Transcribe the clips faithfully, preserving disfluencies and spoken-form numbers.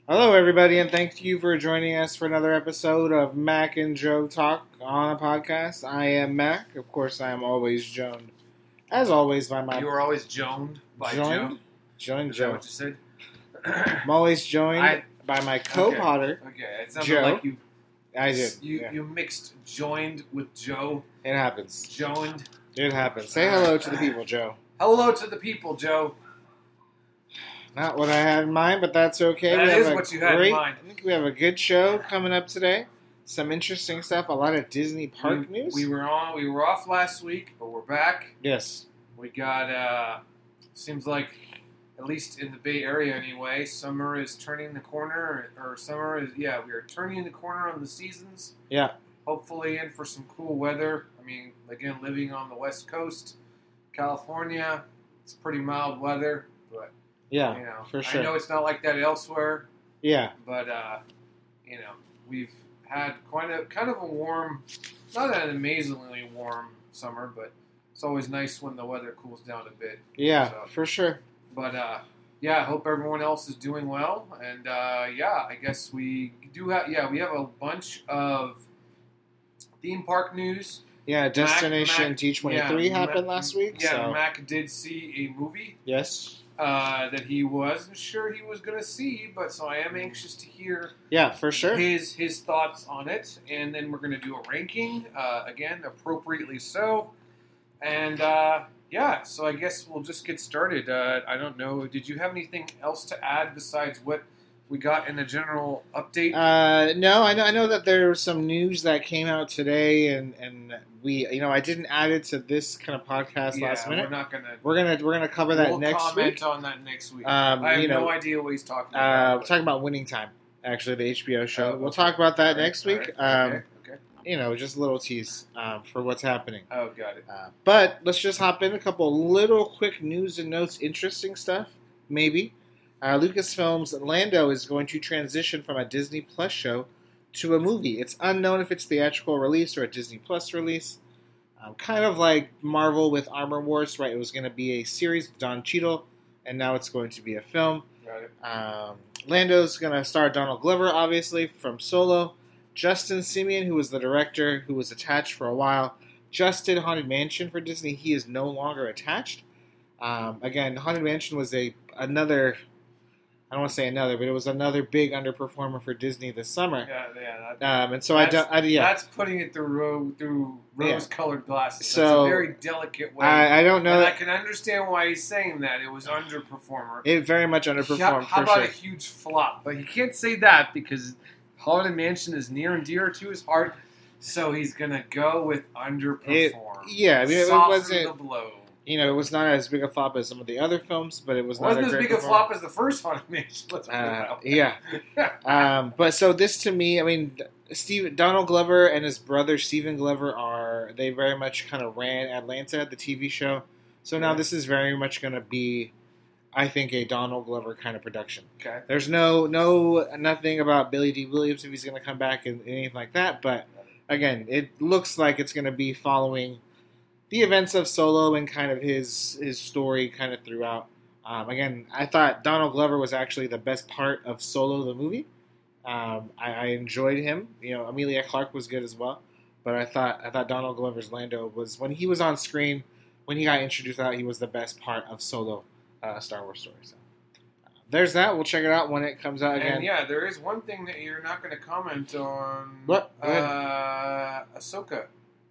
Hello, everybody, and thank you for joining us for another episode of Mac and Joe Talk on a podcast. I am Mac. Of course, I am always joined, as always, by my... You were always joined by joined? Joe? Joined Is Joe. that what you said? I'm always joined I- by my co-potter. Okay, okay. It sounded Joe. like you I did. you, yeah. you mixed joined with Joe. It happens. Joined. It happens. Say hello to the people, Joe. Hello to the people, Joe. Not what I had in mind, but that's okay. That we have is a what you had in great, mind. I think we have a good show coming up today. Some interesting stuff. A lot of Disney park we, news. We were on. We were off last week, but we're back. Yes. We got. uh Seems like, at least in the Bay Area anyway, summer is turning the corner. Or summer is yeah, we are turning the corner on the seasons. Yeah. Hopefully in for some cool weather. I mean, again, living on the West Coast, California, it's pretty mild weather, but Yeah, you know, for sure. I know it's not like that elsewhere, Yeah. but uh, you know, we've had quite a kind of a warm, not an amazingly warm summer, but it's always nice when the weather cools down a bit. Yeah, So, for sure. but uh, yeah, I hope everyone else is doing well, and uh, yeah, I guess we do have yeah we have a bunch of theme park news. Yeah, Destination Mac- T twenty-three yeah, happened Mac- last week. Yeah, so. Mac did see a movie Yes. uh, that he wasn't sure he was going to see, but so I am anxious to hear Yeah, for sure. his his thoughts on it, and then we're going to do a ranking uh, again, appropriately so, and uh, yeah, so I guess we'll just get started. Uh, I don't know. Did you have anything else to add besides what we got in the general update? Uh, no, I know. I know that there was some news that came out today, and, and we, you know, I didn't add it to this kind of podcast yeah, last minute. we're not going to. We're gonna we're gonna cover that we'll next comment week. on that next week. Um, I have you know, no idea what he's talking Uh, about. we're talking about Winning Time, actually, the H B O show. Oh, We'll okay. talk about that All right, next all week. right, Um, okay, okay. You know, just a little tease um, for what's happening. Oh, got it. Uh, but let's just hop in a couple little quick news and notes, interesting stuff, maybe. Uh, Lucasfilm's Lando is going to transition from a Disney Plus show to a movie. It's unknown if it's theatrical release or a Disney Plus release. Um, kind of like Marvel with Armor Wars, right? It was going to be a series with Don Cheadle, and now it's going to be a film. Got it. Um, Lando's going to star Donald Glover, obviously, from Solo. Justin Simeon, who was the director, who was attached for a while, just did Haunted Mansion for Disney. He is no longer attached. Um, again, Haunted Mansion was a another... I don't want to say another, but it was another big underperformer for Disney this summer. Yeah, yeah. That, Um, and so I that's, don't, I, yeah, that's putting it through ro- through Yeah. rose-colored glasses. So, that's a very delicate way. I, I don't know. and I That can understand why he's saying that. It was underperformer. it very much how underperformed how for about sure. a huge flop? But he can't say that because Haunted Mansion is near and dear to his heart. So he's gonna go with underperform. It- yeah, I mean, it Soften wasn't- the blow. You know, it was not as big a flop as some of the other films, but it was It not wasn't a as great big a performance. flop as the first Haunted Mansion. Let's put it Uh, that way. yeah. Um, but so this to me, I mean, Steve Donald Glover and his brother Stephen Glover are they very much kind of ran Atlanta, the T V show. So now Yeah. this is very much going to be, I think, a Donald Glover kind of production. Okay. There's no no nothing about Billy D. Williams if he's going to come back and anything like that. But again, it looks like it's going to be following the events of Solo and kind of his his story kind of throughout. Um, again, I thought Donald Glover was actually the best part of Solo the movie. Um, I, I enjoyed him. You know, Amelia Clark was good as well, but I thought I thought Donald Glover's Lando was when he was on screen, when he got introduced out, he was the best part of Solo, uh, Star Wars story. So uh, there's that. We'll check it out when it comes out again. And yeah, there is one thing that you're not going to comment on. What? Go ahead. Uh, Ahsoka.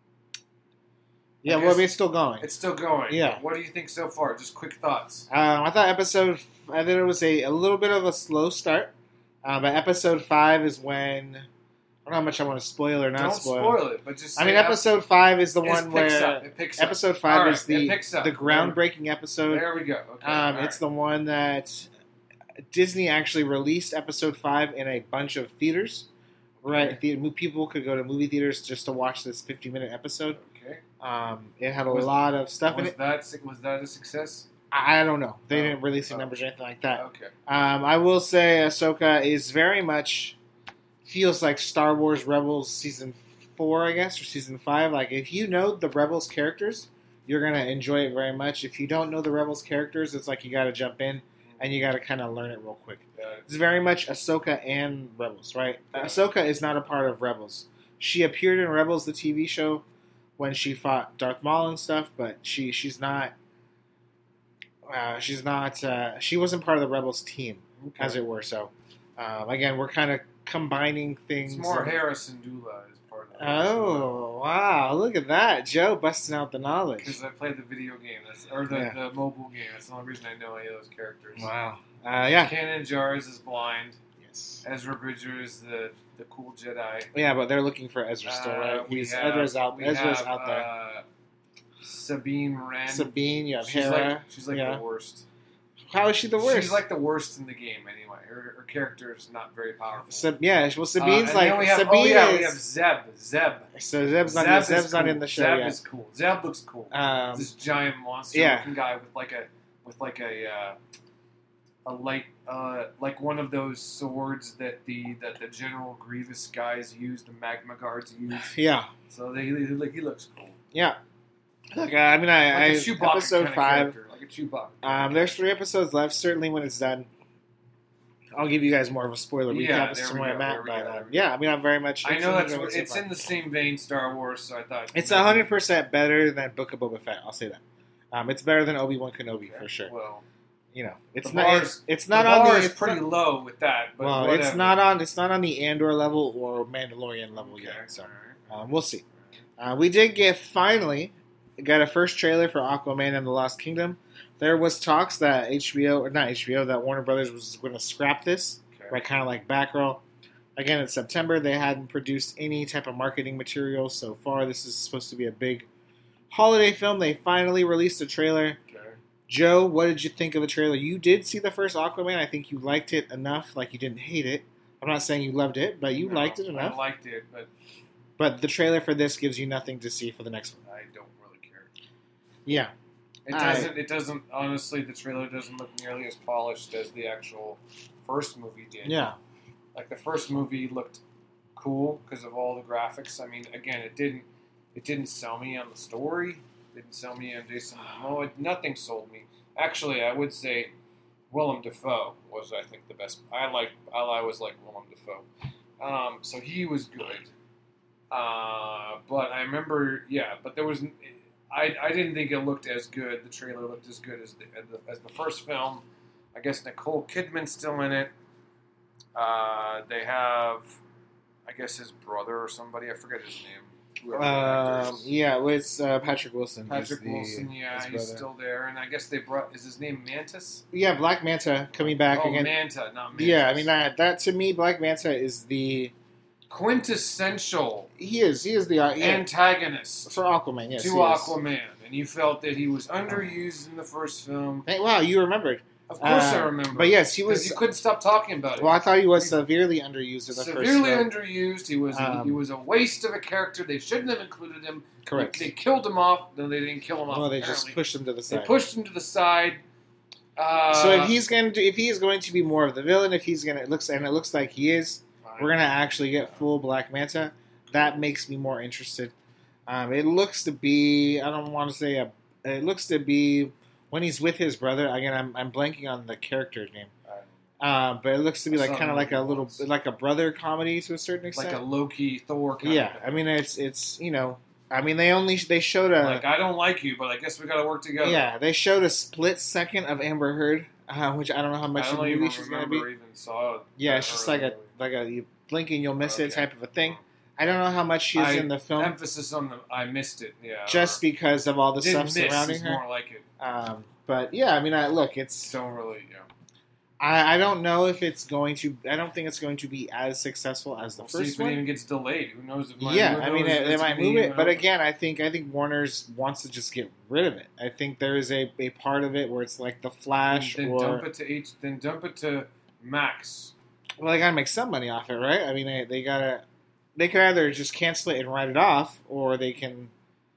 yeah, I well, I guess mean, it's still going. It's still going. Yeah. What do you think so far? Just quick thoughts. Um, I thought episode. I thought it was a, a little bit of a slow start, uh, but episode five is when. I don't know how much I want to spoil or not Don't spoil. spoil it, but just. I say mean, how- episode five is the it one picks where up. It picks up. episode five All is right, the it picks up. the groundbreaking episode. There we go. Okay. Um, all it's right. the one that Disney actually released episode five in a bunch of theaters. Right, the, people could go to movie theaters just to watch this fifty-minute episode. Okay. Um, it had a Was- lot of stuff in Was it. that was that a success? I I don't know. They Oh. didn't release any Oh. numbers or anything like that. Okay. Um, I will say Ahsoka is very much feels like Star Wars Rebels season four, I guess, or season five. Like, if you know the Rebels characters, you're gonna enjoy it very much. If you don't know the Rebels characters, it's like you got to jump in. and you got to kind of learn it real quick. Yeah. It's very much Ahsoka and Rebels, right? Yeah. Ahsoka is not a part of Rebels. She appeared in Rebels, the T V show, when she fought Darth Maul and stuff, but she she's not. Uh, she's not. Uh, she wasn't part of the Rebels team, Okay. as it were. So, um, again, we're kind of combining things. It's more and- Harrison Dula is part of it. Oh wow! Look at that, Joe busting out the knowledge. Because I played the video game, that's, or the, Yeah. the mobile game. That's the only reason I know any of those characters. Wow. Uh, yeah. Kanan Jarrus is blind. Yes. Ezra Bridger is the, the cool Jedi. Yeah, but they're looking for Ezra still, Uh, right? we He's have- Ezra's out. we Ezra's have, out there. Uh, Sabine Wren. Sabine, you have she's Hera. like, she's like yeah. the worst. How is she the worst? She's like the worst in the game anyway. Her, her character is not very powerful. Sab- yeah, well, Uh, Sabine's and like then we have, Sabine oh yeah, is. we have Zeb. Zeb. So Zeb's not. Zeb Zeb's is not cool. in the show Zeb yet. is cool. Zeb looks cool. Um, this giant monster yeah. looking guy with like a with like a uh, a light uh, like one of those swords that the that the General Grievous guys use, the Magma Guards use. yeah, So they, he, he he looks cool. yeah. Like, uh, I mean, I, Like I a Chewbacca episode kind of five. character, like a Chewbacca. Um, there's three episodes left. Certainly, when it's done, I'll give you guys more of a spoiler Yeah, recap as there to we where go, I'm there at. we But go, uh, there we yeah, go. I mean, I'm very much. I it's know in that's the- what, it's in the same vein Star Wars, so I thought It's one hundred percent better than Book of Boba Fett. I'll say that. Um, it's better than Obi Wan Kenobi Okay, for sure. Well, You know, it's the not. bar's- It's, it's the not bar on the. is It's pretty not, low with that, but well, whatever. it's not on. It's not on the Andor level or Mandalorian level Okay, yet. So alright. um, we'll see. Uh, we did get finally got a first trailer for Aquaman and the Lost Kingdom. There was talks that H B O or not H B O that Warner Brothers was going to scrap this, Okay. right? Kind of like Batgirl. Again, in September, they hadn't produced any type of marketing material so far. This is supposed to be a big holiday film. They finally released a trailer. Okay. Joe, what did you think of the trailer? You did see the first Aquaman. I think you liked it enough, like you didn't hate it. I'm not saying you loved it, but you No, liked it enough. I liked it, but But the trailer for this gives you nothing to see for the next one. I don't really care. Yeah. It I- doesn't. It doesn't. Honestly, the trailer doesn't look nearly as polished as the actual first movie did. Yeah. Like the first movie looked cool because of all the graphics. I mean, again, it didn't. It didn't sell me on the story. It didn't sell me on Jason Momoa. Nothing sold me. Actually, I would say Willem Dafoe was, I think, the best. I like. I always liked Willem Dafoe. Um, so he was good. Uh, but I remember, yeah. But there was. I, I didn't think it looked as good. The trailer looked as good as the as the first film. I guess Nicole Kidman's still in it. Uh, they have, I guess, his brother or somebody. I forget his name. Whoever the actor Um, is. yeah, well, it's uh, Patrick Wilson. Patrick He's the- Wilson, yeah, his he's brother. still there. And I guess they brought, is his name Mantis? Yeah, Black Manta coming back oh, again. Manta, not Mantis. Yeah, I mean that that to me, Black Manta is the Quintessential he is he is the uh, yeah, antagonist for Aquaman. Yes, to he is. Aquaman. And you felt that he was underused in the first film. Hey, wow, you remembered. Of course I Uh, remember. But yes, he 'Cause was. you couldn't stop talking about it. Well, I thought he was severely underused in the Severely first. film. underused. He was Um, he was a waste of a character. They shouldn't have included him. Correct. They, they killed him off. No, they didn't kill him off. Well, they apparently. just pushed him to the They side. pushed him to the side. Uh, so if he's going to, if he is going to be more of the villain, if he's going to, it looks and it looks like he is, we're going to actually get full Black Manta. That makes me more interested. Um, it looks to be, I don't want to say a, it looks to be when he's with his brother. Again, I'm I'm blanking on the character's name. Um, but it looks to be I like saw kind of the like a movie little, once. like a brother comedy to a certain extent. like a Loki Thor kind yeah, of I mean it's it's you know, I mean they only they showed a like I don't like you, but I guess we got to work together. yeah they showed a split second of Amber Heard, uh, which I don't know how much I of don't the even movie she's going to be. remember even saw. Yeah, it's her just like a really. like a you blink and you'll miss it Okay. type of a thing. I don't know how much she is I- in the film, Emphasis on the I missed it. Yeah, just or because of all the didn't stuff miss surrounding is her. more like it. Um, but yeah, I mean, I, look, it's Don't really. Yeah. I, I don't know if it's going to. I don't think it's going to be as successful as the We'll see first if it one. even gets delayed. Who knows? If Yeah, who I mean, knows they, if they it's might gonna move be it, even but open. again, I think I think Warner's wants to just get rid of it. I think there is a, a part of it where it's like the Flash, then or dump it to H. Then dump it to Max. well, they gotta make some money off it, right? I mean, they, they gotta they could either just cancel it and write it off, or they can,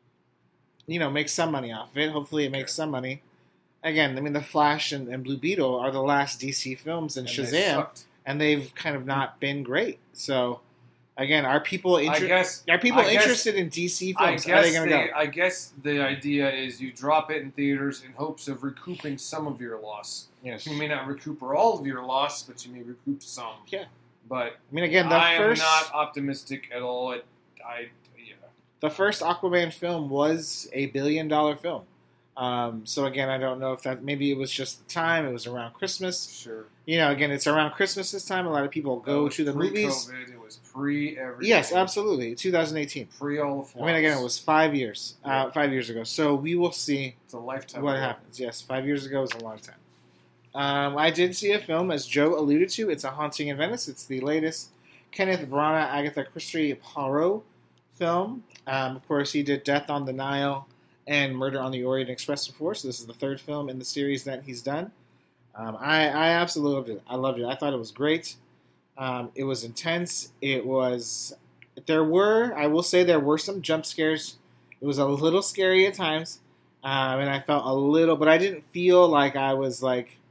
you know, make some money off it. Hopefully, it makes Okay. some money. Again, I mean, the Flash and, and Blue Beetle are the last D C films, and, And they Shazam, sucked. and they've kind of not been great. So, again, are people I inter- guess are people I guess- interested in D C I films? Are they guess going to they, go? I guess the idea is you drop it in theaters in hopes of recouping some of your loss. Yes. You may not recoup all of your loss, but you may recoup some. Yeah. But I mean, again, the I first am not optimistic at all. It, I yeah. the first Aquaman film was a billion dollar film. Um, so again, I don't know if that maybe it was just the time. It was around Christmas. Sure. You know, again, it's around Christmas this time. A lot of people go to the movies. Pre-COVID, it was pre everything. Yes, absolutely. twenty eighteen. Pre all the flops. I mean, again, it was five years, uh, Yeah. five years ago. So we will see It's a lifetime. what ago. happens. Yes, five years ago is a long time. Um, I did see a film, as Joe alluded to. It's A Haunting in Venice. It's the latest Kenneth Branagh, Agatha Christie Poirot film. Um, of course, he did Death on the Nile and Murder on the Orient Express before, so this is the third film in the series that he's done. Um, I, I absolutely loved it. I loved it. I thought it was great. Um, it was intense. It was. There were, I will say, there were some jump scares. It was a little scary at times, um, and I felt a little, but I didn't feel like I was like.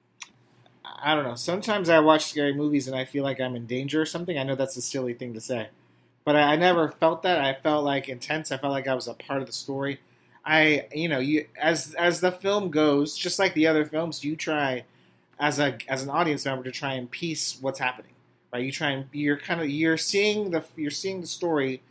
I don't know. Sometimes I watch scary movies and I feel like I'm in danger or something. I know that's a silly thing to say, but I, I never felt that. I felt like intense. I felt like I was a part of the story. I, you know, you as as the film goes, just like the other films, you try as a as an audience member to try and piece what's happening, right? You try and you're kind of you're seeing the you're seeing the story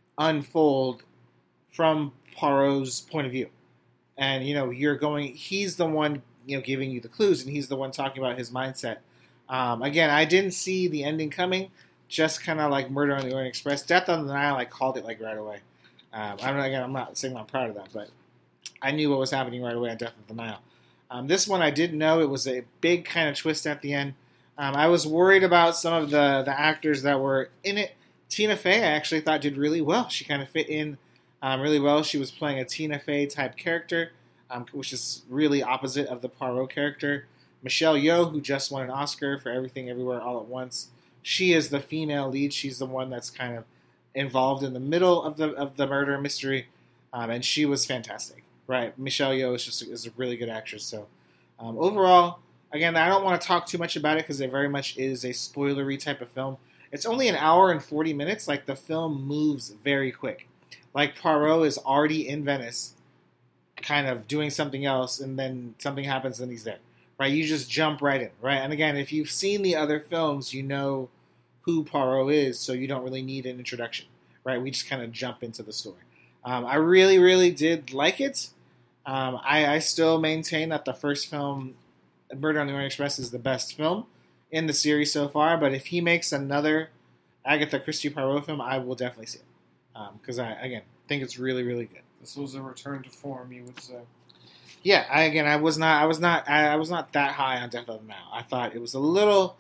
unfold from Poirot's point of view, and you know you're going. He's the one you know giving you the clues, and he's the one talking about his mindset. Um, again, I didn't see the ending coming. Just kind of like Murder on the Orient Express, Death on the Nile. I called it like right away. Um, I'm not, again, I'm not saying I'm proud of that, but I knew what was happening right away on Death of the Nile. Um, this one I didn't know. It was a big kind of twist at the end. Um, I was worried about some of the, the actors that were in it. Tina Fey, I actually thought did really well. She kind of fit in um, really well. She was playing a Tina Fey type character, um, which is really opposite of the Poirot character. Michelle Yeoh, who just won an Oscar for Everything Everywhere All at Once, she is the female lead. She's the one that's kind of involved in the middle of the of the murder mystery, um, and she was fantastic. Right, Michelle Yeoh is just is a really good actress. So um, overall, again, I don't want to talk too much about it because it very much is a spoilery type of film. It's only an hour and forty minutes. Like the film moves very quick. Like Poirot is already in Venice, kind of doing something else, and then something happens, and he's there. Right, you just jump right in. Right, and again, if you've seen the other films, you know who Poirot is, so you don't really need an introduction, right? We just kind of jump into the story. Um, I really, really did like it. Um, I, I still maintain that the first film, Murder on the Orient Express, is the best film in the series so far, but if he makes another Agatha Christie Poirot film, I will definitely see it. Because um, I, again, think it's really, really good. This was a return to form, you would say. Yeah, I, again, I was not, I was not, I, I was not that high on Death of the Nile. I thought it was a little...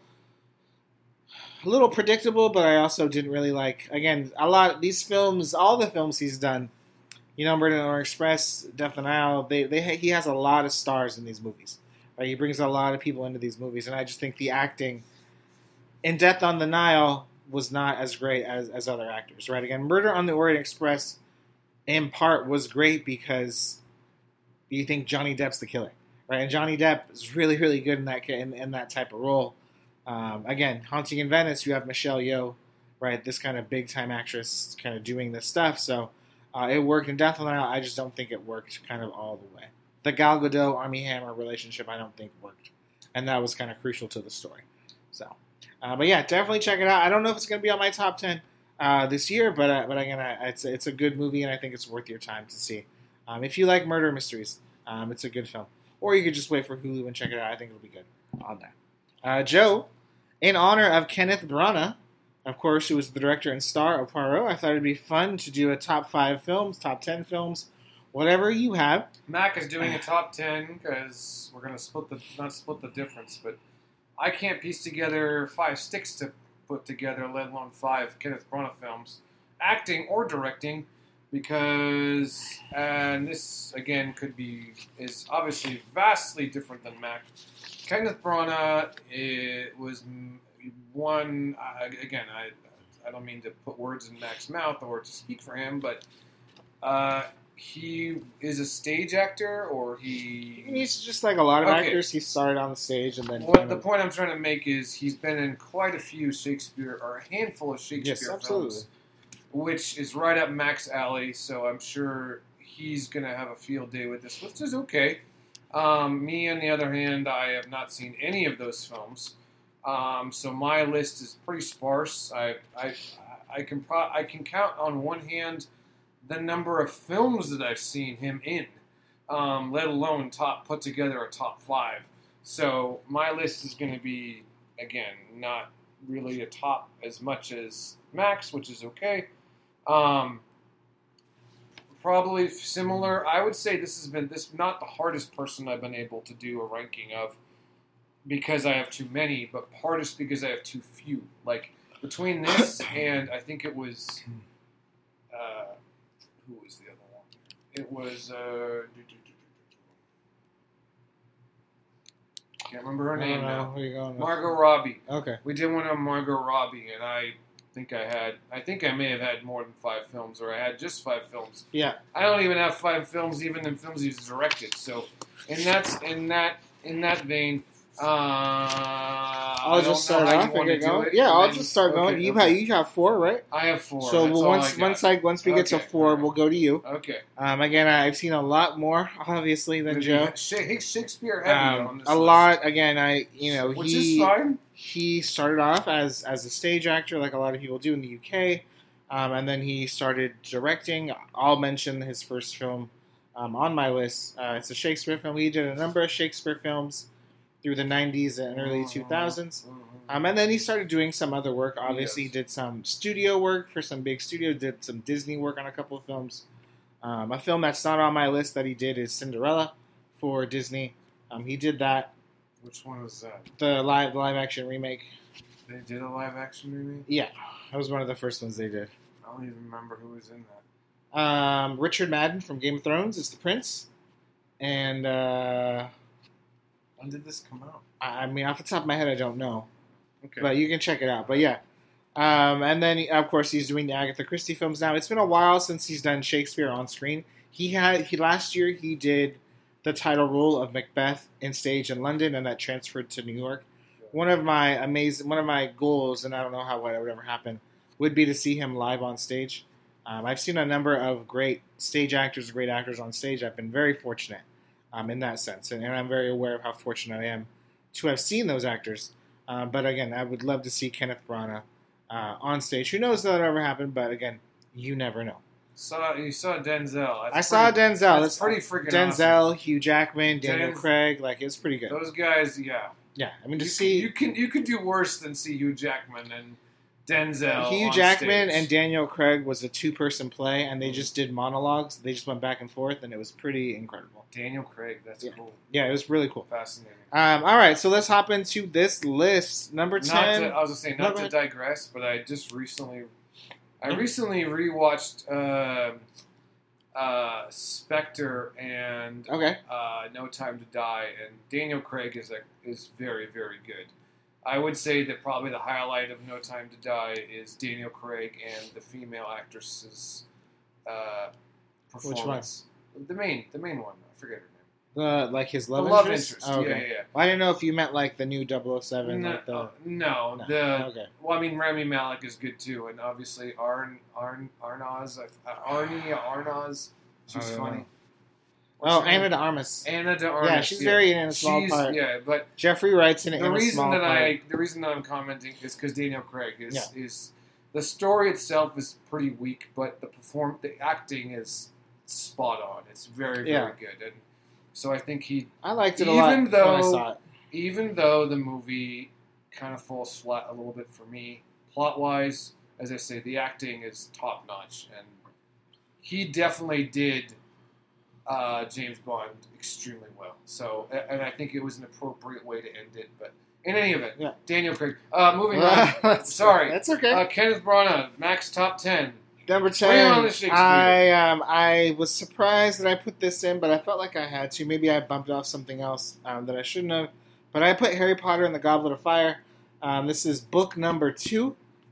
a little predictable, but I also didn't really like, again, a lot, these films, all the films he's done, you know, Murder on the Orient Express, Death on the Nile, they, they, he has a lot of stars in these movies, right? He brings a lot of people into these movies, and I just think the acting in Death on the Nile was not as great as, as other actors, right? Again, Murder on the Orient Express, in part, was great because you think Johnny Depp's the killer, right? And Johnny Depp is really, really good in that, in, in that type of role. Um, again, Haunting in Venice, you have Michelle Yeoh, right? This kind of big-time actress kind of doing this stuff. So uh, it worked in Death on the Nile. I just don't think it worked kind of all the way. The Gal Gadot, Armie Hammer relationship, I don't think worked. And that was kind of crucial to the story. So, uh, but yeah, definitely check it out. I don't know if it's going to be on my top ten uh, this year, but uh, but again, I, it's, it's a good movie, and I think it's worth your time to see. Um, if you like murder mysteries, um, it's a good film. Or you could just wait for Hulu and check it out. I think it'll be good on that. Uh, Joe, in honor of Kenneth Branagh, of course, who was the director and star of Poirot, I thought it'd be fun to do a top five films, top ten films, whatever you have. Mac is doing a top ten because we're going to split the, not split the difference, but I can't piece together five sticks to put together, let alone five Kenneth Branagh films, acting or directing, because, and this, again, could be, is obviously vastly different than Mac. Kenneth Branagh it was one, uh, again, I I don't mean to put words in Mac's mouth or to speak for him, but uh, he is a stage actor, or he. He's just like a lot of Okay. actors. He started on the stage and then. What kind the of- point I'm trying to make is he's been in quite a few Shakespeare, or a handful of Shakespeare Yes, absolutely. films, which is right up Mac's alley. So I'm sure he's gonna have a field day with this, which is okay. Um, me, on the other hand, I have not seen any of those films, um, so my list is pretty sparse. I I I can pro- I can count on one hand the number of films that I've seen him in, um, let alone top put together a top five. So my list is going to be, again, not really a top as much as Max, which is okay. Um, probably similar. I would say this has been this not the hardest person I've been able to do a ranking of because I have too many, but hardest because I have too few. Like between this and I think it was uh, who was the other one? It was. Uh, Can't remember her I name don't know. now. Where you going? Margot Robbie. Okay. We did one on Margot Robbie, and I think I had. I think I may have had more than five films, or I had just five films. Yeah. I don't even have five films, even in films he's directed. So, and that's in that in that vein. Uh, I'll just start off and get going. Yeah, I'll just start going. You have you have four, right? I have four. So That's well, all once I got. once I once we get to Okay, four, alright. we'll go to you. Okay. Um, again, I've seen a lot more, obviously, than Joe. Sha- Shakespeare heavy on Um, this a list. lot. Again, I you know which he is fine. he started off as as a stage actor, like a lot of people do in the U K, um, and then he started directing. I'll mention his first film um, on my list. Uh, it's a Shakespeare film. He did a number of Shakespeare films through the nineties and early two thousands. Um, and then he started doing some other work. Obviously, Yes. he did some studio work for some big studio. Did some Disney work on a couple of films. Um, a film that's not on my list that he did is Cinderella for Disney. Um, he did that, Which one was that? the live live action remake. They did a live action remake? Yeah, that was one of the first ones they did. I don't even remember who was in that. Um, Richard Madden from Game of Thrones is the prince, and uh, When did this come out? I I mean, off the top of my head, I don't know. Okay. But you can check it out. But yeah. Um, and then, of course, he's doing the Agatha Christie films now. It's been a while since he's done Shakespeare on screen. He had he last year he did the title role of Macbeth in stage in London, and that transferred to New York. One of my amazing, one of my goals, and I don't know how that would ever happen, would be to see him live on stage. Um, I've seen a number of great stage actors, great actors on stage. I've been very fortunate um, in that sense, and, and I'm very aware of how fortunate I am to have seen those actors. Uh, but again, I would love to see Kenneth Branagh uh, on stage. Who knows if that'll ever happen? But again, you never know. Saw you saw Denzel. That's I saw pretty- Denzel. That's It's pretty freaking Denzel, awesome. Hugh Jackman, Daniel Denz- Craig. Like it's pretty good. Those guys, yeah. Yeah, I mean to You, see you can you could do worse than see Hugh Jackman and Denzel. Hugh on Jackman stage. and Daniel Craig was a two-person play, and they just did monologues. They just went back and forth, and it was pretty incredible. Daniel Craig. That's Yeah. cool. Yeah, it was really cool. Fascinating. Um, all right, so let's hop into this list. Number Not ten. to, I was gonna say No, not go to ahead. digress, but I just recently, I recently rewatched uh, uh, Spectre and Okay. uh, No Time to Die, and Daniel Craig is a, is very very good. I would say that probably the highlight of No Time to Die is Daniel Craig and the female actress's uh, Which performance. The main, the main one. I forget her name. The like his love the love interest. interest. Oh, okay. Yeah, yeah. yeah. Well, I didn't know if you meant like the new double oh seven. No, like the, uh, no, no. the Okay. well, I mean, Rami Malek is good too, and obviously Arn Arn Arnaz, uh, Arnie Arnaz, she's I don't funny. know. What's Oh, her name? Anna de Armas. Anna de Armas. Yeah, she's very in a small she's, part. Yeah, but Jeffrey Wright's in, it the in a reason small that part. I the reason that I'm commenting is because Daniel Craig is Yeah. is the story itself is pretty weak, but the perform the acting is spot on. It's very very Yeah. good, and so I think he I liked it a even lot when I though- saw it. even though the movie kind of falls flat a little bit for me, plot wise, as I say, the acting is top notch, and he definitely did uh, James Bond extremely well. So, a- and I think it was an appropriate way to end it. But in any event, Yeah. Daniel Craig. Uh, moving on. That's- Sorry. That's okay. Uh, Kenneth Branagh, Max top ten. Number Bring ten. on the Shakespeare. I um I was surprised that I put this in, but I felt like I had to. Maybe I bumped off something else um, that I shouldn't have. But I put Harry Potter and the Goblet of Fire. Um, this is book number two.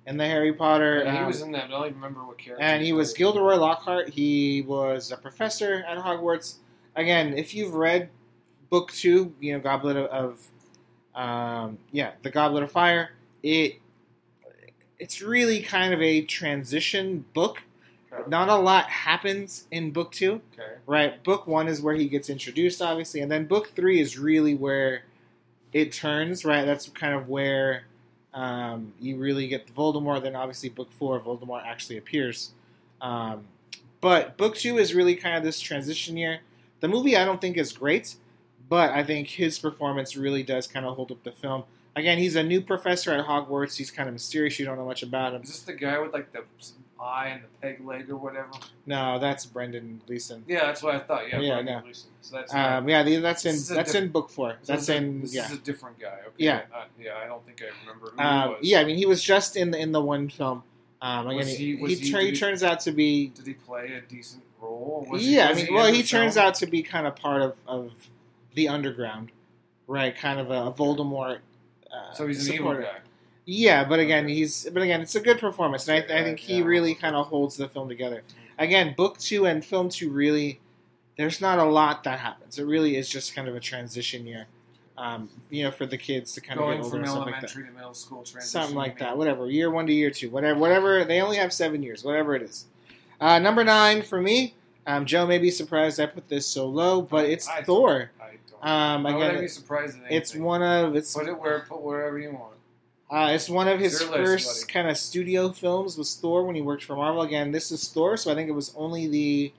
in the Harry Potter. Yeah, he um, was in that. But I don't even remember what character. and he was played. Gilderoy Lockhart. He was a professor at Hogwarts. Again, if you've read book two, you know, Goblet of, of um, yeah, the Goblet of Fire, it it's really kind of a transition book. Okay. Not a lot happens in book two, Okay. right? Book one is where he gets introduced, obviously, and then book three is really where it turns, right? That's kind of where um, you really get Voldemort. Then, obviously, book four, Voldemort actually appears. Um, but book two is really kind of this transition year. The movie, I don't think, is great, but I think his performance really does kind of hold up the film. Again, he's a new professor at Hogwarts. He's kind of mysterious. You don't know much about him. Is this the guy with like the eye and the peg leg or whatever? No, that's Brendan Gleeson. Yeah, that's what I thought. Yeah, Yeah, Brendan no. Gleeson. So that's Um, yeah, the, that's in This is a that's diff- in book four. so That's this is- in This yeah. is a different guy. Okay. Yeah. Uh, yeah, I don't think I remember who Um, he was. yeah, I mean, he was just in the in the one film. Um, again, Was he he- was he, he- tur- did he he- turns out to be Did he play a decent role? Was he- yeah. I was mean, he well, in he the turns film? out to be kind of part of, of the underground, right? Kind of a, a Voldemort. Uh, So he's an supporter. evil guy. Yeah, but again, Okay. he's but again, it's a good performance, and I, I Yeah, think he yeah. really kind of holds the film together. Again, book two and film two really, there's not a lot that happens. It really is just kind of a transition year, um, you know, for the kids to kind of Going get older from and stuff like that. elementary to middle school transition. Something like you that, mean? whatever. Year one to year two, whatever. Whatever. They only have seven years, whatever it is. Uh, number nine for me. Um, Joe may be surprised I put this so low, but it's I don't- Thor. I don't. Um, Why would I again, be surprised at anything? it's one of it's Put it where, put wherever you want. uh, it's one of his It's your list, first buddy. kind of studio films was Thor when he worked for Marvel. Again, this is Thor, so I think it was only the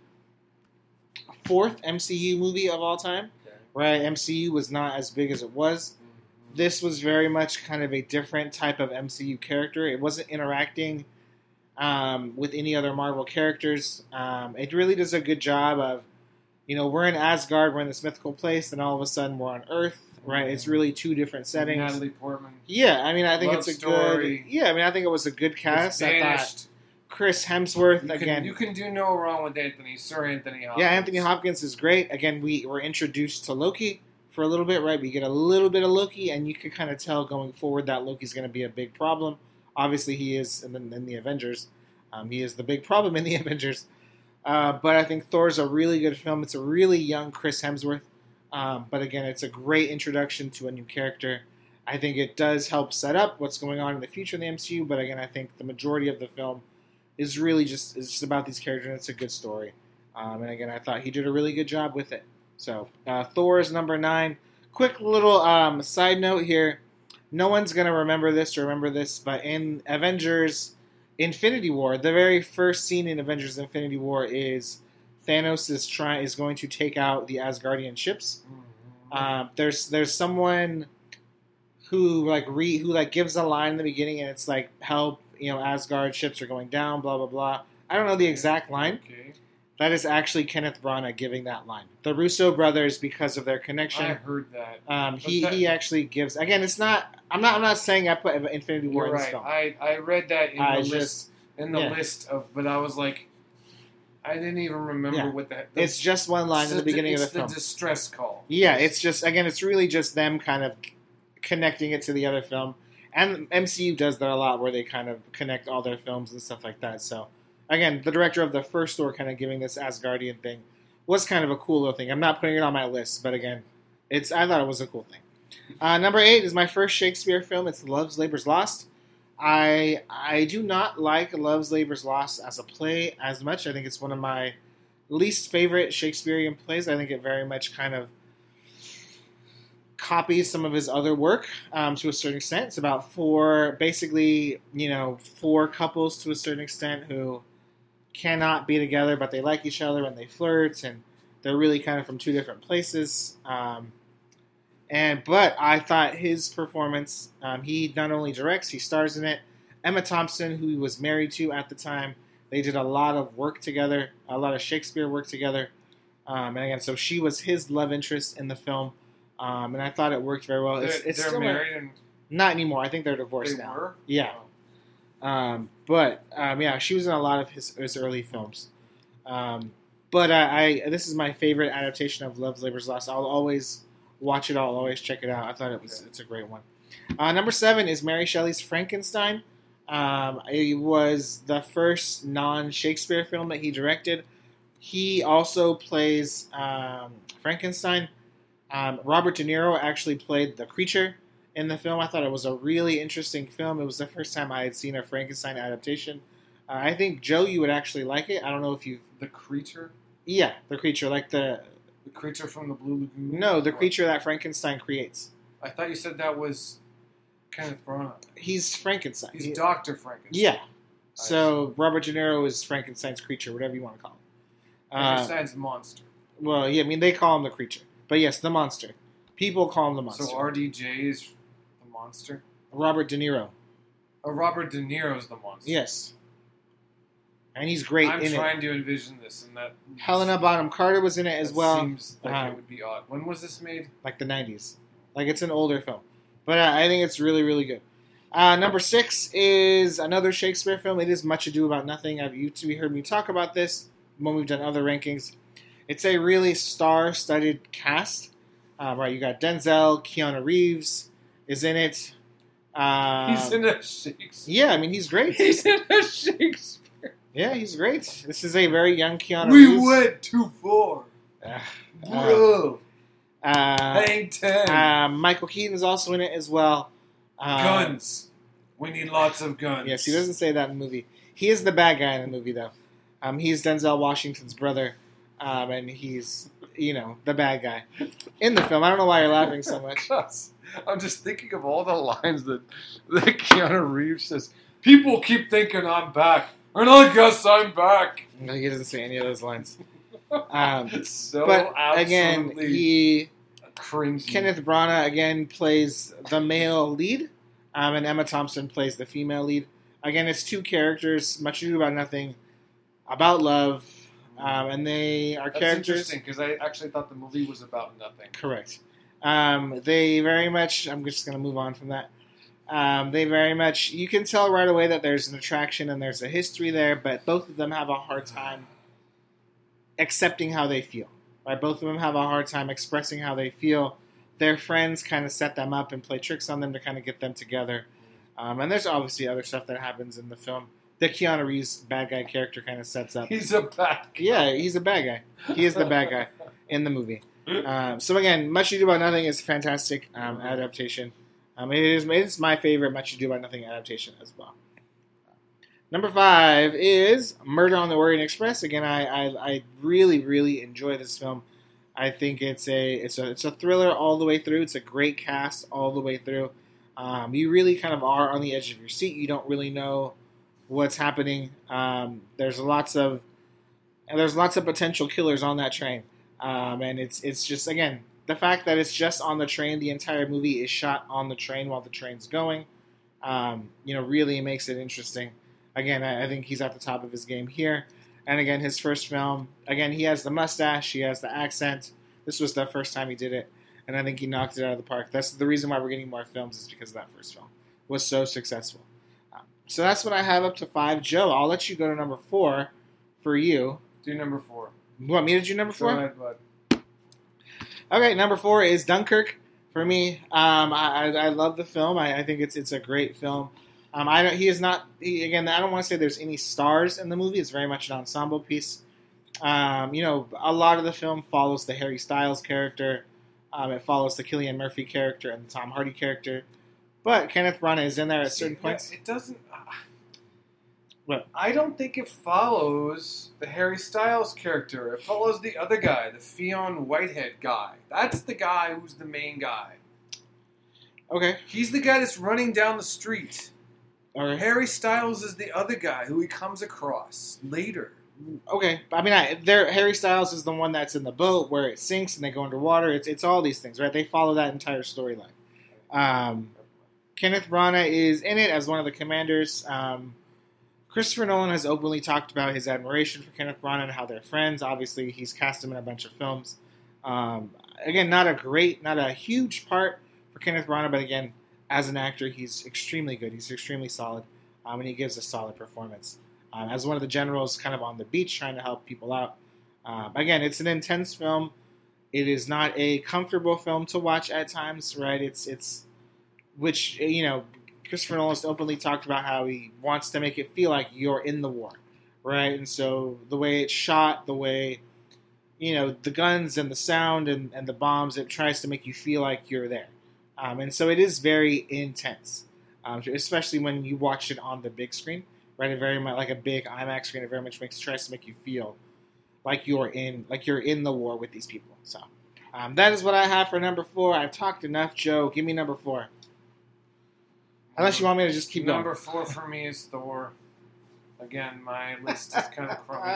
fourth M C U movie of all time. Okay. Right, M C U was not as big as it was. Mhm. This was very much kind of a different type of M C U character. It wasn't interacting um, with any other Marvel characters. Um, it really does a good job of, you know, we're in Asgard, we're in this mythical place, and all of a sudden we're on Earth, right? It's really two different settings. Natalie Portman. Yeah, I mean, I think Love it's a story. good. Yeah, I mean, I think it was a good cast. It's I thought banished. Chris Hemsworth You can, again. you can do no wrong with Anthony, Sir Anthony Hopkins. Yeah, Anthony Hopkins is great. Again, we were introduced to Loki for a little bit, right? We get a little bit of Loki, and you can kind of tell going forward that Loki's going to be a big problem. Obviously, he is in the, in the Avengers. Um, he is the big problem in the Avengers. Uh, but I think Thor's a really good film. It's a really young Chris Hemsworth. Um, but again, it's a great introduction to a new character. I think it does help set up what's going on in the future in the M C U. But again, I think the majority of the film is really just is just about these characters, and it's a good story. Um, and again, I thought he did a really good job with it. So uh, Thor is number nine. Quick little um, side note here. No one's going to remember this or remember this, but in Avengers Infinity War, the very first scene in Avengers Infinity War is Thanos is trying is going to take out the Asgardian ships. Mhm. Um, there's there's someone who like re who like gives a line in the beginning, and it's like, help, you know, Asgard ships are going down, blah blah blah. I don't know the exact line. Okay. That is actually Kenneth Branagh giving that line. The Russo brothers, because of their connection, I heard that. um, he, But that- he actually gives. Again, it's not. I'm not. I'm not saying I put Infinity War You're in this right. film. I, I read that in I the just. list in the yeah. list of, but I was like, I didn't even remember Yeah. what the. It's just one line in the beginning of the it's film. the distress call. Yeah, it's just again, it's really just them kind of connecting it to the other film, and M C U does that a lot, where they kind of connect all their films and stuff like that. So, again, the director of the first Thor kind of giving this Asgardian thing was kind of a cool little thing. I'm not putting it on my list, but again, it's I thought it was a cool thing. Uh, number eight is my first Shakespeare film. It's Love's Labour's Lost. I I do not like Love's Labour's Lost as a play as much. I think it's one of my least favorite Shakespearean plays. I think it very much kind of copies some of his other work um, to a certain extent. It's about four, basically, you know, four couples to a certain extent who cannot be together, but they like each other and they flirt, and they're really kind of from two different places. Um, and but I thought his performance, um, he not only directs, he stars in it. Emma Thompson, who he was married to at the time, they did a lot of work together, a lot of Shakespeare work together. Um, and again, so she was his love interest in the film. Um, and I thought it worked very well. They're, It's, it's they're still married and not anymore. I think they're they divorced now. were. Yeah. Oh. Um, but um, yeah, she was in a lot of his, his early films. Um, but I, I this is my favorite adaptation of Love's Labour's Lost. I'll always watch it. I'll always check it out. I thought it was Okay. it's a great one. Uh, number seven is Mary Shelley's Frankenstein. Um, it was the first non-Shakespeare film that he directed. He also plays um, Frankenstein. Um, Robert De Niro actually played the creature in the film. I thought it was a really interesting film. It was the first time I had seen a Frankenstein adaptation. Uh, I think, Joe, you would actually like it. I don't know if you... The creature? Yeah, the creature, like the... The creature from the Blue Lagoon? No, the creature that Frankenstein creates. I thought you said that was Kenneth Branagh. He's Frankenstein. He's he, Doctor Frankenstein. Yeah. So Robert De Niro is Frankenstein's creature, whatever you want to call him. Frankenstein's uh, monster. Well, yeah, I mean, they call him the creature. But yes, the monster. People call him the monster. So R D J is the monster? Robert De Niro. Oh, Robert De Niro's the monster. Yes. And he's great I'm in it. I'm trying to envision this. And that Helena Bonham Carter was in it as well. Seems like uh, it would be odd. When was this made? Like the nineties. Like it's an older film. But uh, I think it's really, really good. Uh, number six is another Shakespeare film. It is Much Ado About Nothing. I've, you two heard me talk about this when we've done other rankings. It's a really star-studded cast. Uh, right, you got Denzel, Keanu Reeves is in it. Uh, he's in a Shakespeare. Yeah, I mean, he's great. He's in a Shakespeare. Yeah, he's great. This is a very young Keanu we Reeves. We went too far. Uh, Bro. Uh, Hang ten. Uh, Michael Keaton is also in it as well. Uh, guns. We need lots of guns. Yes, he doesn't say that in the movie. He is the bad guy in the movie, though. Um, he's Denzel Washington's brother, um, and he's, you know, the bad guy in the film. I don't know why you're laughing so much. I'm just thinking of all the lines that, that Keanu Reeves says. People keep thinking I'm back, and I guess I'm back. No, he doesn't say any of those lines. Um, so but again, he cringy. Kenneth Branagh again plays the male lead, um, and Emma Thompson plays the female lead. Again, it's two characters, Much Ado About Nothing, about love, um, and they are That's characters. Interesting, because I actually thought the movie was about nothing. Correct. Um, they very much. I'm just going to move on from that. Um, they very much. You can tell right away that there's an attraction and there's a history there, but both of them have a hard time accepting how they feel. Right? Both of them have a hard time expressing how they feel. Their friends kind of set them up and play tricks on them to kind of get them together. Um, and there's obviously other stuff that happens in the film. The Keanu Reeves bad guy character kind of sets up. He's a bad guy. Yeah, he's a bad guy. He is the bad guy in the movie. Um, so again, Much Ado About Nothing is a fantastic um, adaptation. Um, it is it's my favorite Much Ado About Nothing adaptation as well. Number five is Murder on the Orient Express. Again, I, I, I really really enjoy this film. I think it's a it's a it's a thriller all the way through. It's a great cast all the way through. Um, you really kind of are on the edge of your seat. You don't really know what's happening. Um, there's lots of and there's lots of potential killers on that train, um, and it's it's just again the fact that it's just on the train. The entire movie is shot on the train while the train's going. Um, you know, really makes it interesting. Again, I, I think he's at the top of his game here. And again, his first film. Again, he has the mustache. He has the accent. This was the first time he did it, and I think he knocked it out of the park. That's the reason why we're getting more films is because of that first film was so successful. Um, so that's what I have up to five. Joe, I'll let you go to number four for you. Do number four. You want me to do number four? Go ahead, bud. Okay, number four is Dunkirk for me. Um, I, I, I love the film. I, I think it's it's a great film. Um, I don't, he is not he, again. I don't want to say there's any stars in the movie. It's very much an ensemble piece. Um, you know, a lot of the film follows the Harry Styles character. Um, it follows the Cillian Murphy character and the Tom Hardy character. But Kenneth Branagh is in there at See, certain points. It doesn't. Uh, What? I don't think it follows the Harry Styles character. It follows the other guy, the Fionn Whitehead guy. That's the guy who's the main guy. Okay. He's the guy that's running down the street. All right. Harry Styles is the other guy who he comes across later. Okay, I mean, I, there Harry Styles is the one that's in the boat where it sinks and they go underwater. It's it's all these things, right? They follow that entire storyline. Um, Kenneth Branagh is in it as one of the commanders. Um, Christopher Nolan has openly talked about his admiration for Kenneth Branagh and how they're friends. Obviously, he's cast him in a bunch of films. Um, again, not a great, not a huge part for Kenneth Branagh, but again, as an actor, he's extremely good. He's extremely solid, um, and he gives a solid performance. Um, as one of the generals kind of on the beach trying to help people out. Um, again, it's an intense film. It is not a comfortable film to watch at times, right? It's, it's which, you know, Christopher Nolan's openly talked about how he wants to make it feel like you're in the war, right? And so the way it's shot, the way, you know, the guns and the sound and, and the bombs, it tries to make you feel like you're there. Um, and so it is very intense, um, especially when you watch it on the big screen, right? It very much like a big IMAX screen. It very much makes tries to make you feel like you're in like you're in the war with these people. So um, that is what I have for number four. I've talked enough, Joe. Give me number four. Unless you want me to just keep Number going. four for me is Thor. Again, my list is kind of crummy.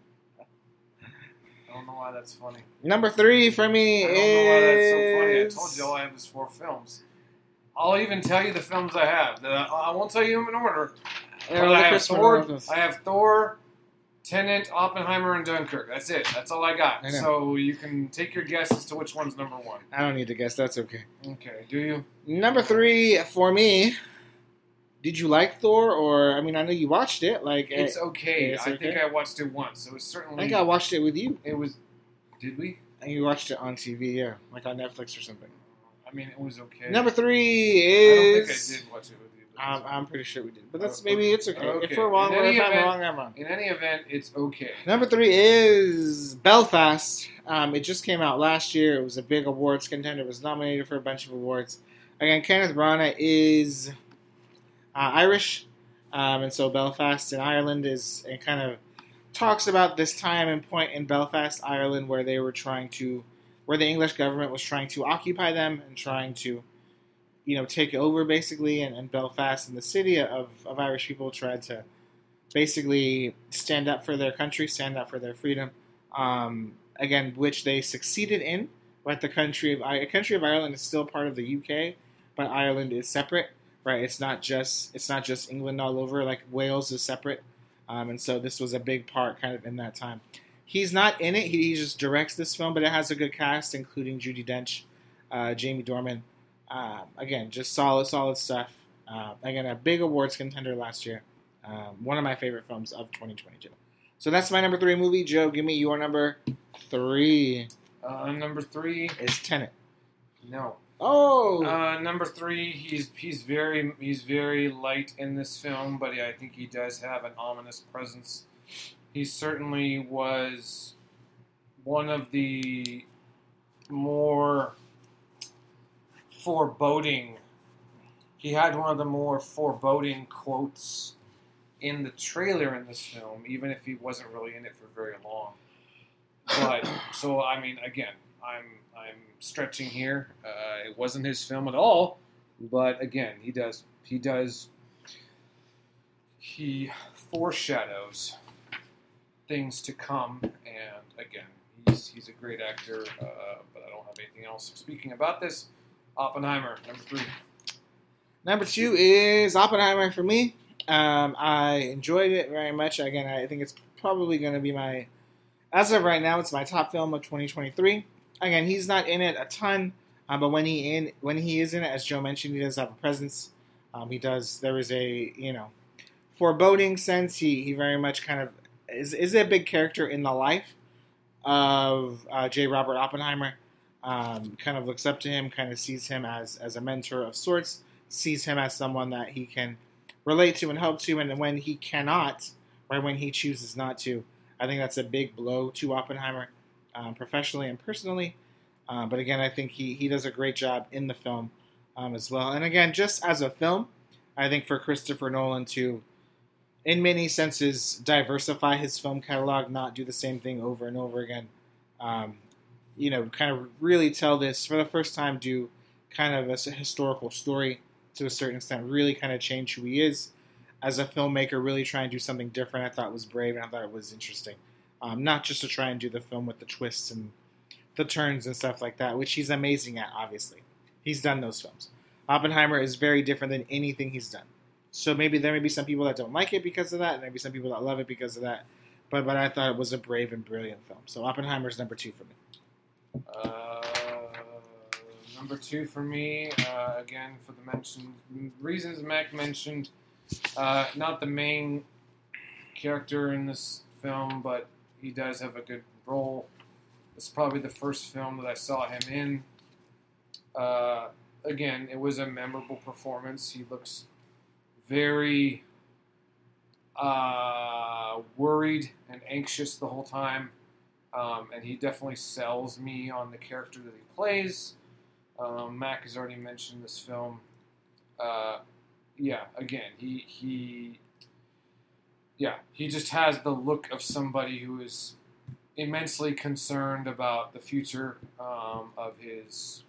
I don't know why that's funny. Number three for me I don't is... know why that's so funny. I told you all I have is four films. I'll even tell you the films I have. The, I won't tell you them in order. Yeah, But I have Christopher Thor, Nolan's. I have Thor, Tenet, Oppenheimer, and Dunkirk. That's it. That's all I got. I know. So you can take your guess as to which one's number one. I don't need to guess. That's okay. Okay, do you? Number three for me. Did you like Thor? Or, I mean, I know you watched it. Like, It's I, okay. it's I okay? think I watched it once. It was certainly. I think I watched it with you. It was. Did we? And you watched it on T V, yeah. Like on Netflix or something. I mean, it was okay. Number three I don't think I is... did watch it with you. but I'm, it's- I'm pretty sure we did. But that's Uh, maybe it's okay. okay. If we're wrong, In or any if I'm event- wrong, I'm wrong. In any event, it's okay. Number three is Belfast. Um, it just came out last year. It was a big awards contender. It was nominated for a bunch of awards. Again, Kenneth Branagh is uh, Irish, um, and so Belfast in Ireland is it kind of talks about this time and point in Belfast, Ireland, where they were trying to, where the English government was trying to occupy them and trying to, you know, take over basically, and, and Belfast and the city of, of Irish people tried to basically stand up for their country, stand up for their freedom. Um, again, which they succeeded in. Right, the country of I- country of Ireland is still part of the U K, but Ireland is separate. Right, it's not just it's not just England all over. Like Wales is separate, um, and so this was a big part kind of in that time. He's not in it. He, he just directs this film, but it has a good cast, including Judi Dench, uh, Jamie Dornan. Um, again, just solid, solid stuff. Uh, again, a big awards contender last year. Um, one of my favorite films of twenty twenty-two. So that's my number three movie. Joe, give me your number three. Uh, number three, Is Tenet. no. Oh, Uh, number three, he's he's very he's very light in this film, but I think he does have an ominous presence. He certainly was one of the more foreboding. He had one of the more foreboding quotes in the trailer in this film, even if he wasn't really in it for very long. But so I mean, again, I'm I'm stretching here. Uh, it wasn't his film at all, but again, he does he does he foreshadows things to come, and again, he's he's a great actor. Uh, but I don't have anything else. Speaking about this, Oppenheimer, number three. number two is Oppenheimer for me. Um, I enjoyed it very much. Again, I think it's probably going to be my, as of right now, it's my top film of twenty twenty-three. Again, he's not in it a ton, uh, but when he in when he is in it, as Joe mentioned, he does have a presence. Um, he does. There is a you know foreboding sense. He he very much kind of is is a big character in the life of uh, J. Robert Oppenheimer. Um, kind of looks up to him, kind of sees him as as a mentor of sorts, sees him as someone that he can relate to and help to, and when he cannot, or when he chooses not to, I think that's a big blow to Oppenheimer, um, professionally and personally. Uh, but again, I think he, he does a great job in the film um, as well. And again, just as a film, I think for Christopher Nolan to, in many senses, diversify his film catalog, not do the same thing over and over again. Um, you know, kind of really tell this, for the first time, do kind of a historical story to a certain extent, really kind of change who he is as a filmmaker, really try and do something different. I thought was brave, and I thought it was interesting. Um, not just to try and do the film with the twists and the turns and stuff like that, which he's amazing at, obviously. He's done those films. Oppenheimer is very different than anything he's done. So maybe there may be some people that don't like it because of that, and maybe some people that love it because of that. But but I thought it was a brave and brilliant film. So Oppenheimer's number two for me. Uh, number two for me, uh, again, for the mentioned reasons Mac mentioned, uh, not the main character in this film, but he does have a good role. It's probably the first film that I saw him in. Uh, again, it was a memorable performance. He looks very uh, worried and anxious the whole time. Um, and he definitely sells me on the character that he plays. Um, Mac has already mentioned this film. Uh, yeah, again, he he yeah, he just has the look of somebody who is immensely concerned about the future um, of his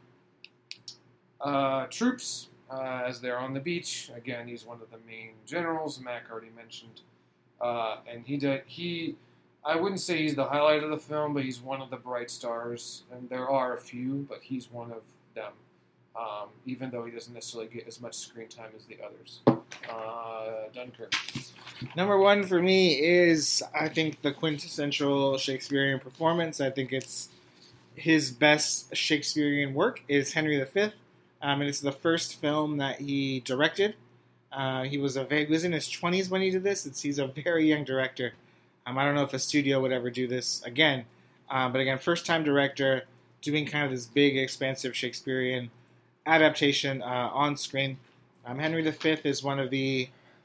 uh, troops uh, as they're on the beach. Again, he's one of the main generals. Mac already mentioned, uh, and he did he. I wouldn't say he's the highlight of the film, but he's one of the bright stars, and there are a few, but he's one of them. Um, even though he doesn't necessarily get as much screen time as the others. Uh, Dunkirk. Number one for me is, I think, the quintessential Shakespearean performance. I think it's his best Shakespearean work is Henry the Fifth, um, and it's the first film that he directed. Uh, he was a he was in his twenties when he did this. It's, he's a very young director. Um, I don't know if a studio would ever do this again, um, but again, first time director doing kind of this big, expansive Shakespearean adaptation uh, on screen. Um, Henry the Fifth is one of the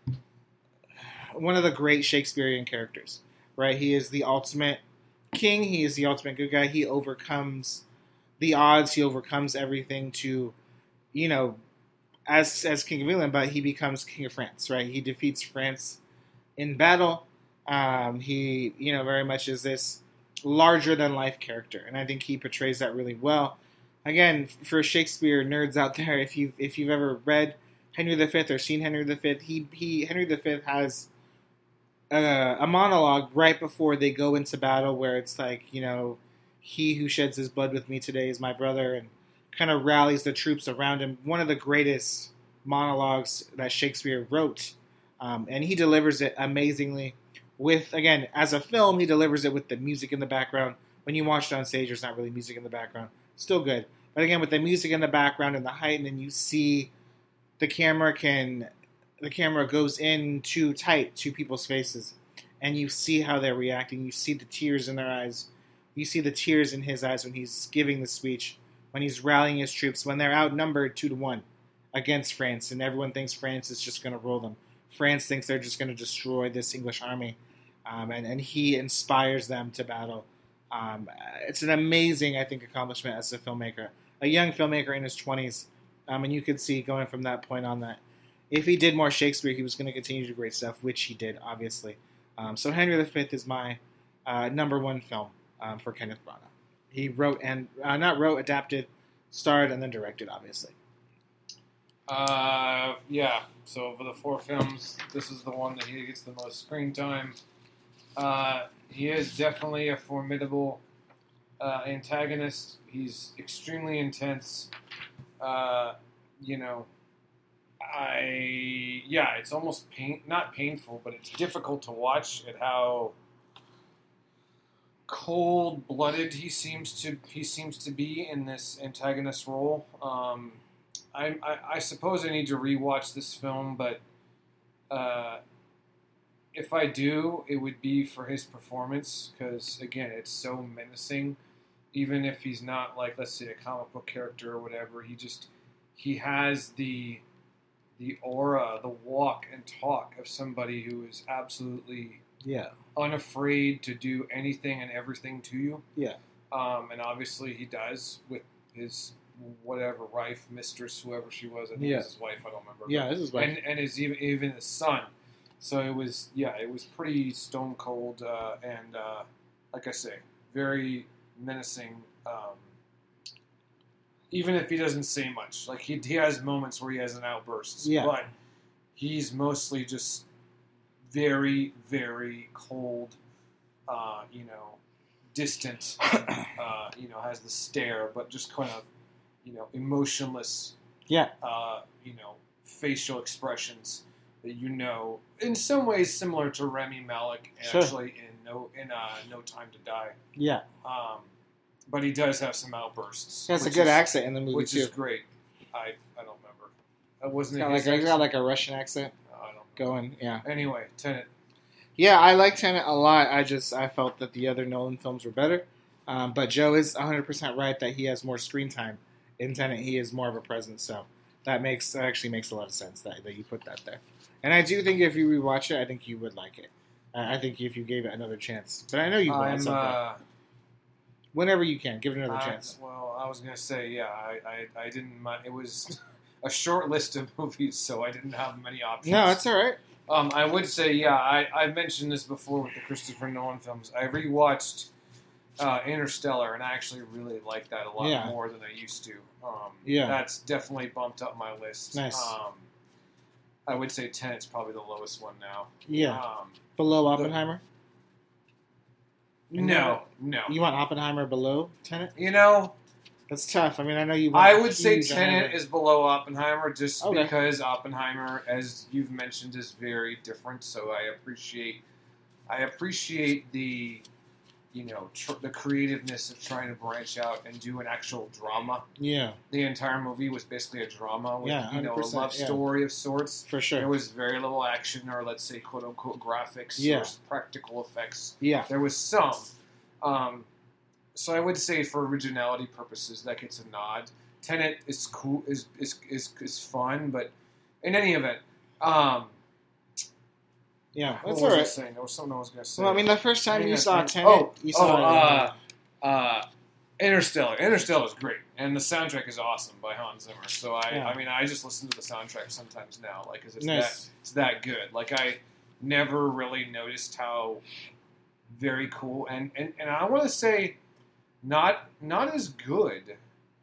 one of the great Shakespearean characters, right? He is the ultimate king. He is the ultimate good guy. He overcomes the odds. He overcomes everything to, you know, as as King of England, but he becomes King of France, right? He defeats France in battle. Um, he, you know, very much is this larger than life character, and I think he portrays that really well. Again, for Shakespeare nerds out there, if you if you've ever read Henry the Fifth or seen Henry the Fifth, he he Henry the Fifth has a, a monologue right before they go into battle, where it's like, you know, he who sheds his blood with me today is my brother, and kind of rallies the troops around him. One of the greatest monologues that Shakespeare wrote, um, and he delivers it amazingly. With, again, as a film, he delivers it with the music in the background. When you watch it on stage, there's not really music in the background. Still good. But again, with the music in the background and the height, and then you see the camera can, the camera goes in too tight to people's faces. And you see how they're reacting. You see the tears in their eyes. You see the tears in his eyes when he's giving the speech, when he's rallying his troops, when they're outnumbered two to one against France. And everyone thinks France is just going to roll them. France thinks they're just going to destroy this English army. Um, and, and he inspires them to battle. Um, it's an amazing, I think, accomplishment as a filmmaker. A young filmmaker in his twenties. Um, and you could see going from that point on that if he did more Shakespeare, he was going to continue to do great stuff, which he did, obviously. Um, so Henry the Fifth is my uh, number one film um, for Kenneth Branagh. He wrote and, uh, not wrote, adapted, starred, and then directed, obviously. Uh, yeah, so for the four films, this is the one that he gets the most screen time. Uh, he is definitely a formidable uh, antagonist. He's extremely intense. Uh, you know, I yeah, it's almost pain not painful, but it's difficult to watch at how cold-blooded he seems to he seems to be in this antagonist role. Um, I, I I suppose I need to rewatch this film, but. Uh, If I do, it would be for his performance, because, again, it's so menacing. Even if he's not, like, let's say, a comic book character or whatever, he just, he has the, the aura, the walk and talk of somebody who is absolutely yeah. unafraid to do anything and everything to you. Yeah. Um, and obviously he does with his whatever wife, mistress, whoever she was. I think Yeah. it was his wife, I don't remember. Yeah, this is wife. And, and his, even, even his son. So it was, yeah, it was pretty stone cold uh, and, uh, like I say, very menacing. Um, even if he doesn't say much, like he he has moments where he has an outburst, yeah. but he's mostly just very, very cold. Uh, you know, distant. uh, you know, has the stare, but just kind of, you know, emotionless. Yeah. Uh, you know, facial expressions. That you know, in some ways similar to Rami Malek, Sure. actually in no in uh, No Time to Die. Yeah. Um, but he does have some outbursts. He has a which good is, accent in the movie which too. is great. I I don't remember. Uh, wasn't He's it? got, his like a, he's got accent? like a Russian accent Uh, I don't know. going. Yeah. Anyway, Tenet. Yeah, I like Tenet a lot. I just I felt that the other Nolan films were better. Um, but Joe is one hundred percent right that he has more screen time in Tenet. He is more of a presence. So that makes that actually makes a lot of sense that, that you put that there. And I do think if you rewatch it, I think you would like it. Uh, I think if you gave it another chance, but I know you will. at I'm, some point. uh, Whenever you can, give it another I, chance. well, I was gonna say, yeah, I, I, I didn't. mind. It was a short list of movies, so I didn't have many options. No, it's all right. Um, I would say, yeah, I, I've mentioned this before with the Christopher Nolan films. I rewatched uh, Interstellar, and I actually really like that a lot Yeah. more than I used to. Um, Yeah. That's definitely bumped up my list. Nice. Um, I would say Tenet's probably the lowest one now. Yeah, Um, below Oppenheimer. no, no. You want Oppenheimer below Tenet? You know, That's tough. I mean, I know you. Want I would say huge Tenet Oppenheimer. is below Oppenheimer just Okay. because Oppenheimer, as you've mentioned, is very different. So I appreciate, I appreciate the, you know, tr- the creativeness of trying to branch out and do an actual drama. Yeah, The entire movie was basically a drama with, Yeah, you know, a one hundred percent, love yeah. story of sorts. for sure. There was very little action, or let's say, quote unquote, graphics Yeah. or practical effects. Yeah, There was some. Um, so I would say, for originality purposes, that gets a nod. Tenet is cool, is is is, is fun, but in any event, um, yeah, what that's was all I right. saying? There was something I was going to say. Well, I mean, the first time Hang you on, saw hang- Tenet, oh, you oh, saw uh, it. uh, Interstellar. Interstellar is great, and the soundtrack is awesome by Hans Zimmer. So I, Yeah. I mean, I just listen to the soundtrack sometimes now, like, 'cause it's Nice. that it's that good. Like, I never really noticed how very cool, and and, and I want to say, not not as good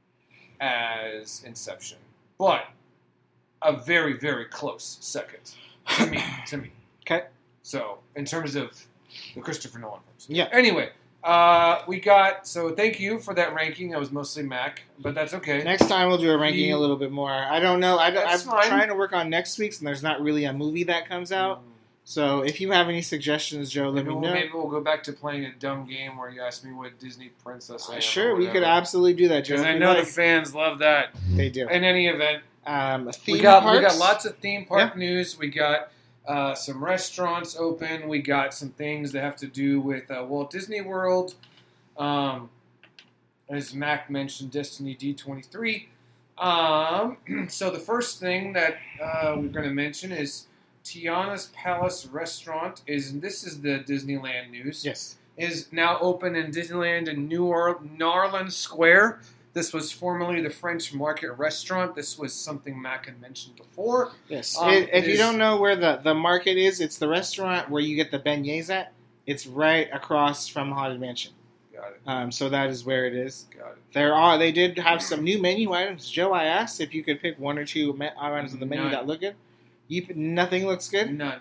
as Inception, but a very very close second to me. To me. Okay. So in terms of the Christopher Nolan films. Yeah. Anyway. Uh, we got, so thank you for that ranking. That was mostly Mac, but that's okay. Next time we'll do a ranking You- a little bit more. I don't know. I, That's I'm fine. trying to work on next week's, and there's not really a movie that comes out. So if you have any suggestions, Joe, let Maybe me we'll, know. maybe we'll go back to playing a dumb game where you ask me what Disney princess I am. Sure, we could absolutely do that, Joe. Because if I you know like. the fans love that. They do. In any event, Um, theme we got parks. we got lots of theme park news. We got uh, some restaurants open. We got some things that have to do with uh, Walt Disney World. Um, as Mac mentioned, Destiny D twenty-three. Um, so the first thing that uh, we're going to mention is Tiana's Palace Restaurant. Is this is the Disneyland news? Yes. Is now open in Disneyland in New or- Narland Square. This was formerly the French Market Restaurant. This was something Mac had mentioned before. Yes. Um, It- if it you is- don't know where the, the market is, it's the restaurant where you get the beignets at. It's right across from Haunted Mansion. Got it. Um, so that is where it is. Got it. There are. They did have some new menu items. Joe, I asked if you could pick one or two me- items of the menu None. that look good. You p- nothing looks good. None.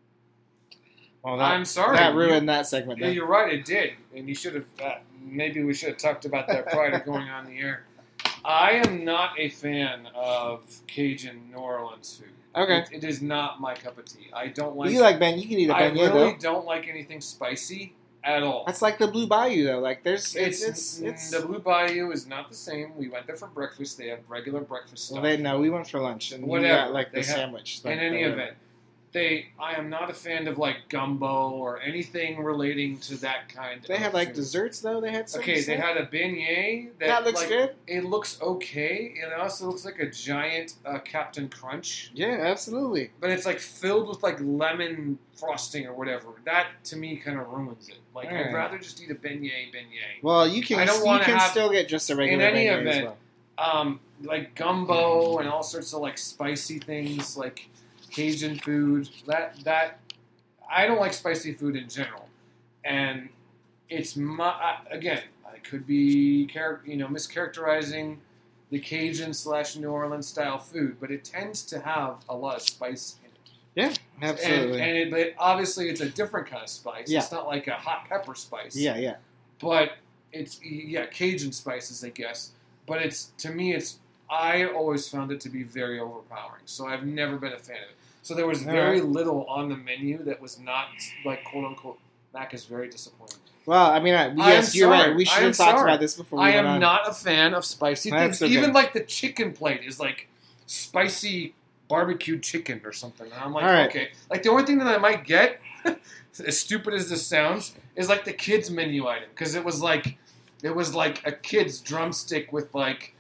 Well, that, I'm sorry. That ruined that segment. Yeah, Then. you're right. It did, and you should have. Uh, maybe we should have talked about that prior to going on the air. I am not a fan of Cajun New Orleans food. Okay. It, it is not my cup of tea. I don't like. you like ben? You can eat a I beignet really though. don't like anything spicy at all. That's like the Blue Bayou though. Like there's it's It's, it's, it's, the Blue Bayou is not the same. We went there for breakfast. They have regular breakfast stuff. well, they no. We went for lunch and we Whatever. got like the They have- sandwich. In like, any the- event, they I am not a fan of like gumbo or anything relating to that kind. They of had like food. desserts though. They had some Okay, they stuff? had a beignet that, That looks like, good. It looks okay. It also looks like a giant uh, Captain Crunch, Yeah, absolutely. but it's like filled with like lemon frosting or whatever. That to me kind of ruins it. Like I'd Alright. rather just eat a beignet, beignet. Well, you can I don't you wanna can have- still get just a regular any beignet as event, well. Um, like gumbo and all sorts of like spicy things, like Cajun food. That that I don't like spicy food in general, and it's my I- again. I could be char- you know mischaracterizing the Cajun slash New Orleans style food, but it tends to have a lot of spice in it. Absolutely. And, and it, but obviously, it's a different kind of spice. Yeah. It's not like a hot pepper spice. yeah, yeah. But it's yeah Cajun spices, I guess. But it's to me, it's I always found it to be very overpowering. So I've never been a fan of it. So there was All very right. little on the menu that was not like quote unquote. Mac is very disappointing. Well, I mean, I, I yes, am you're sorry. right. We I should am have talked sorry. about this before we I went am on. not a fan of spicy That's things. okay. Even like the chicken plate is like spicy barbecued chicken or something. And I'm like, All right. okay. Like the only thing that I might get, as stupid as this sounds, is like the kids menu item because it was like it was like a kid's drumstick with like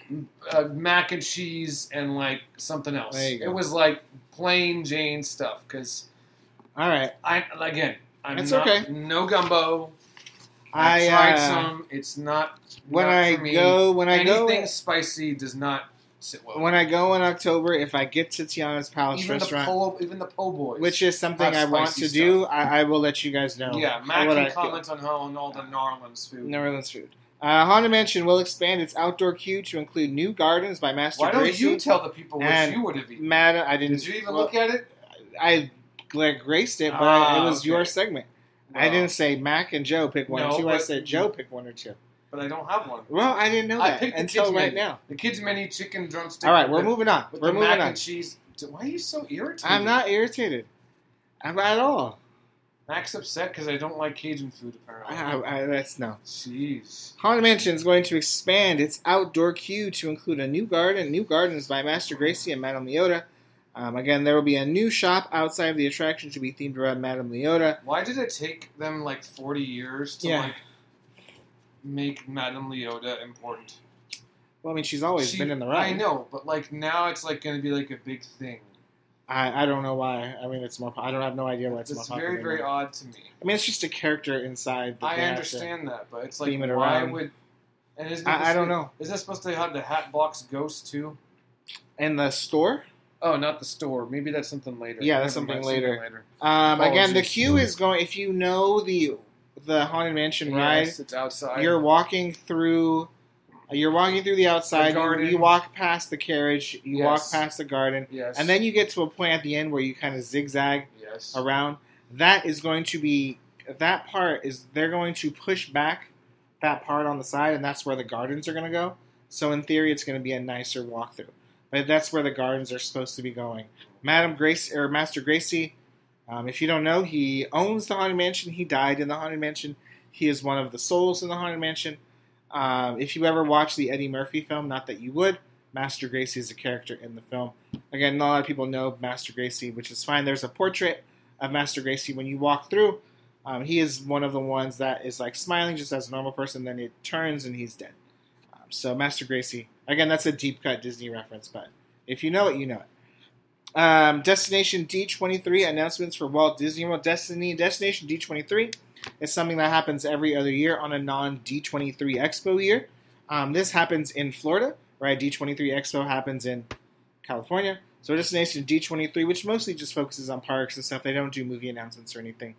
uh, mac and cheese and like something else. There you go. It was like plain Jane stuff because All right. I again I'm It's not, okay. no gumbo. I, I tried uh, some. It's not When not I for me. go, when I anything go, spicy does not sit well. when I go in October, if I get to Tiana's Palace even restaurant, the po, even the po' boys, which is something have I want spicy to do, I, I will let you guys know. yeah, Matt what can I feel. comment on how on all the New Orleans food. New Orleans food. Uh, Haunted Mansion will expand its outdoor queue to include new gardens by Master Why don't Gracie. you tell the people what and you would have eaten? Madam, I didn't. Did you even well, look at it? I like graced it, but Ah, it was okay. your segment. I Well, didn't say Mac and Joe pick one No, or two. I but- said Joe pick one or two. But I don't have one. Well, I didn't know I that picked the until kids' right menu. now. The kids' menu chicken drumstick. All right, we're with the- moving on. with We're the moving mac on. and cheese. Why are you so irritated? I'm not irritated. I'm not at all. Mac's upset because I don't like Cajun food. Apparently. I, I, that's no. Jeez. Haunted Mansion is going to expand its outdoor queue to include a new garden, new gardens by Master Gracie and Madame Leota. Um, again, there will be a new shop outside of the attraction to be themed around Madame Leota. Why did it take them like forty years to Yeah. like make Madame Leota important? Well, I mean, she's always She- been in the ride. I know, but like now it's like going to be like a big thing. I, I don't know why. I mean, it's more. I don't have no idea why it's, It's more very popular. very now. odd to me. I mean, it's just a character inside. That I they have understand that, but it's like theme it why around. would? And isn't to- I, I don't know. Is that supposed to have the Hatbox Ghost too? In the store, Oh, not the store. Maybe that's something later. Yeah, that's Never mind, something later. later. um, again, the Apologies. queue is going. If you know the the Haunted Mansion ride, Yes, it's outside. you're walking through. You're walking through the outside. The you, garden. you walk past the carriage. You walk Yes. past the garden, yes, and then you get to a point at the end where you kind of zigzag yes. around. That is going to be that part is they're going to push back that part on the side, and that's where the gardens are going to go. So in theory, it's going to be a nicer walkthrough. But that's where the gardens are supposed to be going. Madam Grace or Master Gracie, um, if you don't know, he owns the Haunted Mansion. He died in the Haunted Mansion. He is one of the souls in the Haunted Mansion. Um, if you ever watch the Eddie Murphy film, not that you would, Master Gracie is a character in the film. Again, not a lot of people know Master Gracie, which is fine. There's a portrait of Master Gracie when you walk through. Um, he is one of the ones that is like smiling just as a normal person, then it turns and he's dead. Um, so Master Gracie, again, that's a deep cut Disney reference, but if you know it, you know it. Um, Destination D twenty-three announcements for Walt Disney World. Destiny Destination D twenty-three is something that happens every other year on a non D twenty-three Expo year. Um, this happens in Florida, right? D twenty-three Expo happens in California. So Destination D twenty-three, which mostly just focuses on parks and stuff. They don't do movie announcements or anything.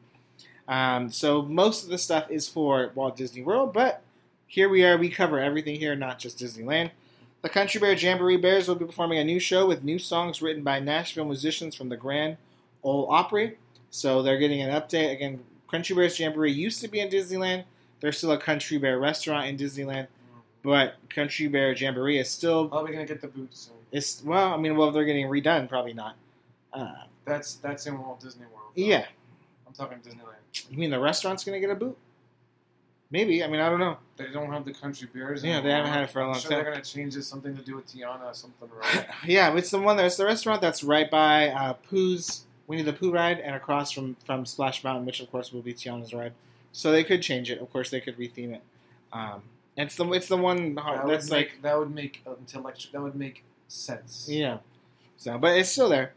Um, so most of the stuff is for Walt Disney World, but here we are. We cover everything here, not just Disneyland. The Country Bear Jamboree Bears will be performing a new show with new songs written by Nashville musicians from the Grand Ole Opry. So they're getting an update. Again, Country Bears Jamboree used to be in Disneyland. There's still a Country Bear restaurant in Disneyland, but Country Bear Jamboree is still Probably gonna get the boots soon. it's well. I mean, well, if they're getting redone, probably not. Uh, That's that's in Walt Disney World. though. yeah, I'm talking Disneyland. you mean the restaurant's gonna get a boot? Maybe. I mean, I don't know. They don't have the country beers. Yeah, they anymore. haven't had it for a long I'm sure time. They're gonna change it something to do with Tiana or something, right? Yeah, it's the one that's the restaurant that's right by uh, Pooh's Winnie the Pooh ride and across from, from Splash Mountain, which of course will be Tiana's ride. So they could change it. Of course, they could retheme it. Um, and it's the it's the one that that's would like make, that would make uh, intellectual. That would make sense. yeah. So, but it's still there.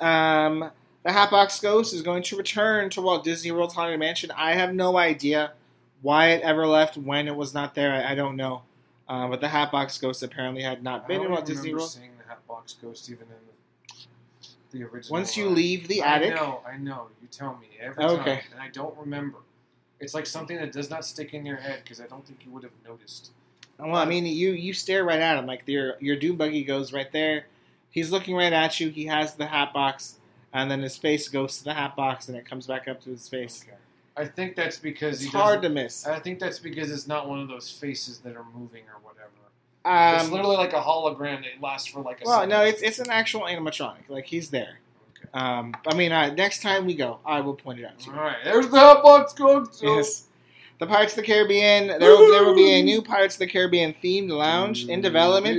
Um, the Hatbox Ghost is going to return to Walt Disney World's Haunted Mansion. I have no idea why it ever left when it was not there. I, I don't know. Uh, but the Hatbox Ghost apparently had not I been don't in Walt remember Disney World. seeing the Hatbox Ghost even in the, the original. Once you ride. leave the I attic, know, I know. You tell me every Okay. time, and I don't remember. It's like something that does not stick in your head because I don't think you would have noticed. well, I mean, you you stare right at him. Like your your Doom buggy goes right there. He's looking right at you. He has the hat box, and then his face goes to the hat box, and it comes back up to his face. Okay. I think that's because It's he hard doesn't- to miss. I think that's because it's not one of those faces that are moving or whatever. it's Um, literally like a hologram that lasts for like a well, second. no, it's it's an actual animatronic. Like he's there. Okay. Um, I mean, uh, next time we go, I will point it out to you. All right, there's the Hatbox Ghost. Yes. The Pirates of the Caribbean. There will, there will be a new Pirates of the Caribbean themed lounge in development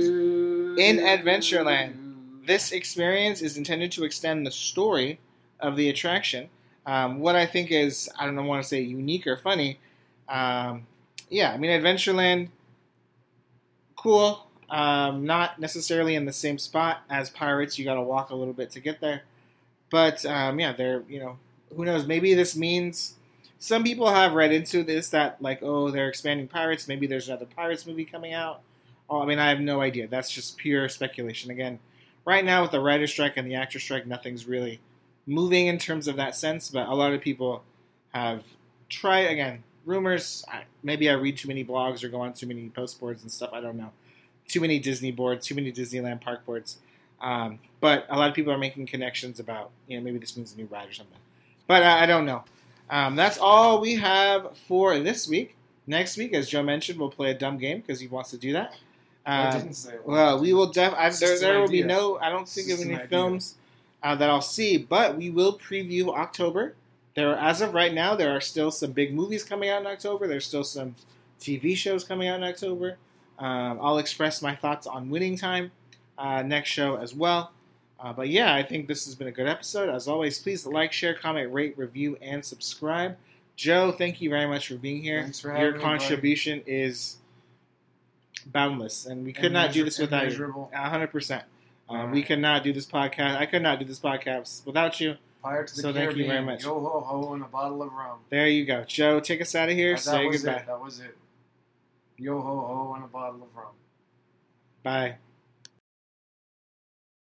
in Adventureland. This experience is intended to extend the story of the attraction. Um, what I think is, I don't know, want to say unique or funny. Um, yeah, I mean, Adventureland, cool. Um, not necessarily in the same spot as Pirates. You got to walk a little bit to get there. But um, yeah, they're you know who knows? Maybe this means some people have read into this that like oh they're expanding Pirates. Maybe there's another Pirates movie coming out. Oh, I mean I have no idea. That's just pure speculation. Again, right now with the writer's strike and the actor strike, nothing's really moving in terms of that sense. But a lot of people have tried again rumors. I, maybe I read too many blogs or go on too many post boards and stuff. I don't know. Too many Disney boards, too many Disneyland park boards. Um, but a lot of people are making connections about, you know, maybe this means a new ride or something. But uh, I don't know. Um, that's all we have for this week. Next week, as Joe mentioned, we'll play a dumb game because he wants to do that. Uh, I didn't say it. Well, we will def. I, It's there just an there will be idea. no. I don't think It's of just any an idea. films uh, that I'll see, but we will preview October. There, as of right now, there are still some big movies coming out in October. There's still some T V shows coming out in October. Um, I'll express my thoughts on Winning Time uh, next show as well. Uh, but yeah, I think this has been a good episode. As always, please like, share, comment, rate, review, and subscribe. Joe, thank you very much for being here. Thanks for Your having me, buddy. contribution is boundless, and we could not do this without you. Immeasurable. A hundred percent. Um, All We right. could not do this podcast. I could not do this podcast without you. Pirates of the So thank you Caribbean. very much. Yo ho ho and a bottle of rum. There you go. Joe, take us out of here. that Say was goodbye. it. That was it. Yo ho ho and a bottle of rum. Bye.